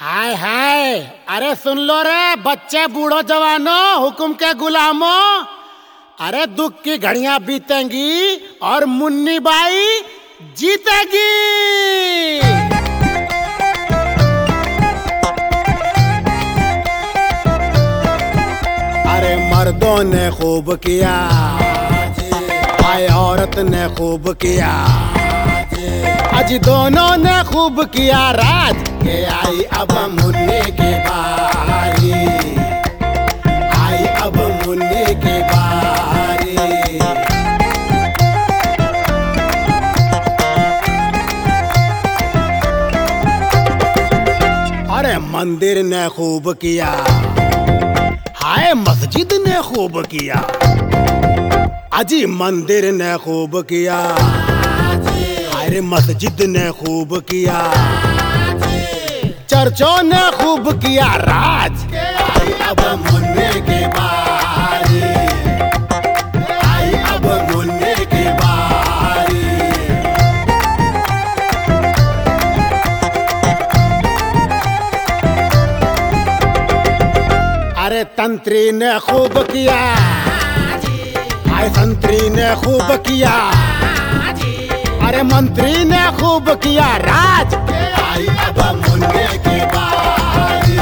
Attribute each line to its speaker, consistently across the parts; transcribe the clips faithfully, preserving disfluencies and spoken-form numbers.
Speaker 1: हाय हाय, अरे सुन लो रे बच्चे बूढ़ो जवानों, हुक्म के गुलामों। अरे दुख की घड़ियां बीतेंगी और मुन्नी बाई जीतेगी। अरे मर्दों ने खूब किया, आए औरत ने खूब किया, आज दोनों ने खूब किया राज। के आई अब मुन्नी की बारी, आई अब मुन्नी की बारी। अरे मंदिर ने खूब किया, हाय मस्जिद ने खूब किया, अजी मंदिर ने खूब किया, अरे मस्जिद ने खूब किया, चर्चों ने खूब किया राज। आई अब मुन्नी की बारी, आई अब मुन्नी की बारी। अरे तंत्री ने खूब किया, हाय संतरी ने खूब किया, अरे मंत्री ने खूब किया राज। आई अब मुन्नी की बारी,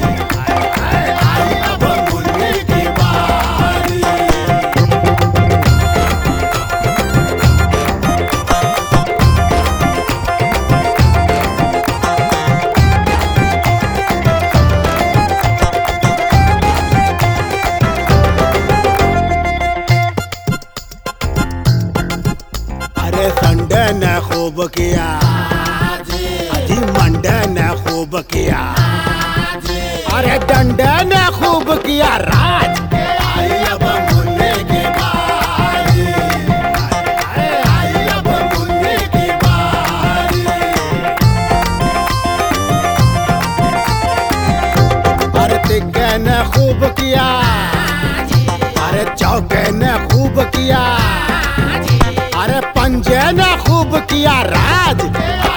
Speaker 1: आई अब मुन्नी की बारी। अरे संडे ने खूब किया, अजी मंडे ने खूब किया, अरे डंडे ने खूब किया राज। आई अब मुन्नी की बारी, आई अब मुन्नी की बारी। अरे तिक्के ने खूब किया, अरे चौके ने खूब किया, अरे पंजे ने खूब किया राज।